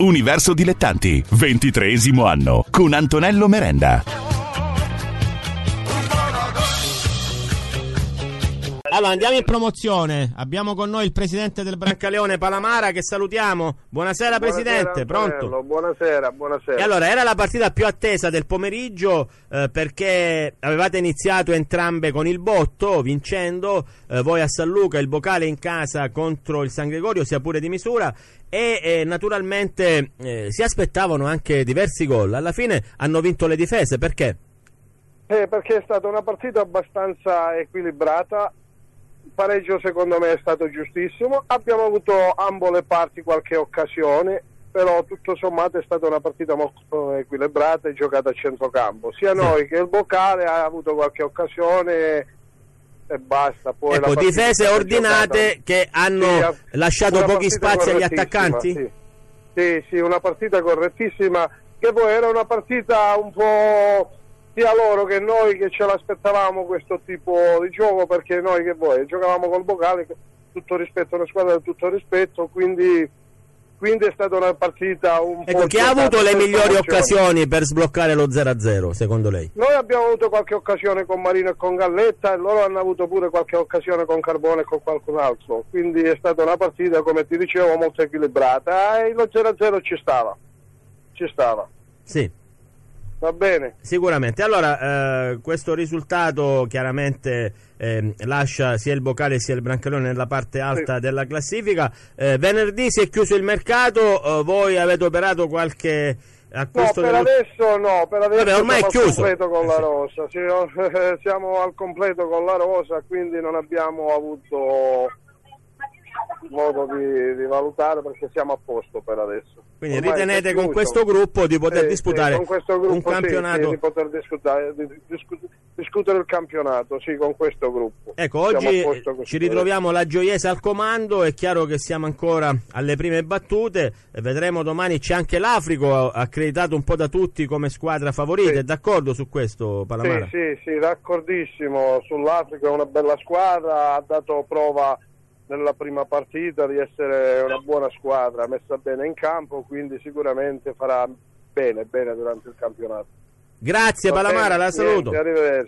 Universo Dilettanti, 23° anno, con Antonello Merenda. Allora andiamo in promozione, abbiamo con noi il presidente del Brancaleone Palamara, che salutiamo. Buonasera presidente, pronto? Buonasera. E allora era la partita più attesa del pomeriggio perché avevate iniziato entrambe con il botto, vincendo, voi a San Luca, il Bocale in casa contro il San Gregorio, sia pure di misura, e naturalmente si aspettavano anche diversi gol. Alla fine hanno vinto le difese, perché? Perché è stata una partita abbastanza equilibrata. Il pareggio secondo me è stato giustissimo, abbiamo avuto ambo le parti qualche occasione, però tutto sommato è stata una partita molto equilibrata e giocata a centrocampo, sia noi che il Bocale ha avuto qualche occasione e basta. Poi ecco, difese ordinate che hanno lasciato pochi spazi agli attaccanti? Sì, una partita correttissima, che poi era una partita un po' sia loro che noi che ce l'aspettavamo questo tipo di gioco, perché noi che voi giocavamo col Bocale, tutto rispetto, una squadra di tutto rispetto, quindi è stata una partita un po'... Ecco, chi ha avuto le migliori occasioni per sbloccare lo 0-0 secondo lei? Noi abbiamo avuto qualche occasione con Marino e con Galletta, e loro hanno avuto pure qualche occasione con Carbone e con qualcun altro, quindi è stata una partita, come ti dicevo, molto equilibrata, e lo 0-0 ci stava. Sì. Va bene. Sicuramente. Allora, questo risultato chiaramente lascia sia il Bocale sia il Brancaleone nella parte alta della classifica. Venerdì si è chiuso il mercato, voi avete operato qualche acquisto? No, per adesso Vabbè, ormai è chiuso. Al completo con la rosa. Siamo al completo con la rosa, quindi non abbiamo avuto modo di valutare, perché siamo a posto per adesso. Quindi ormai ritenete con questo gruppo di poter disputare un campionato? Di poter discutere il campionato, sì, con questo gruppo. Ecco, oggi ci ritroviamo la Gioiese al comando, è chiaro che siamo ancora alle prime battute, vedremo domani, c'è anche l'Africo accreditato un po' da tutti come squadra favorita, è d'accordo su questo Palamara? Sì, d'accordissimo, sull'Africo è una bella squadra, ha dato prova nella prima partita di essere una buona squadra, messa bene in campo, quindi sicuramente farà bene durante il campionato. Grazie Palamara, la saluto. Arrivederci.